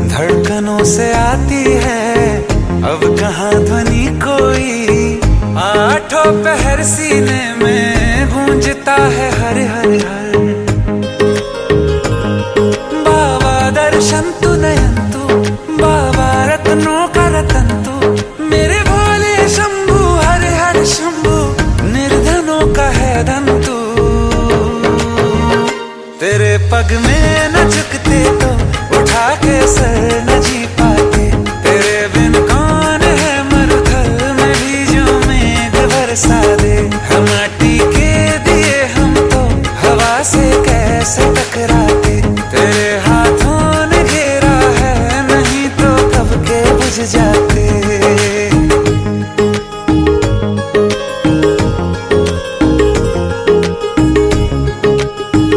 धड़कनों से आती है अब कहाँ ध्वनि कोई, आठों पहर सीने में गूंजता है हर हर हर। बाबा दर्शन तु नयन तु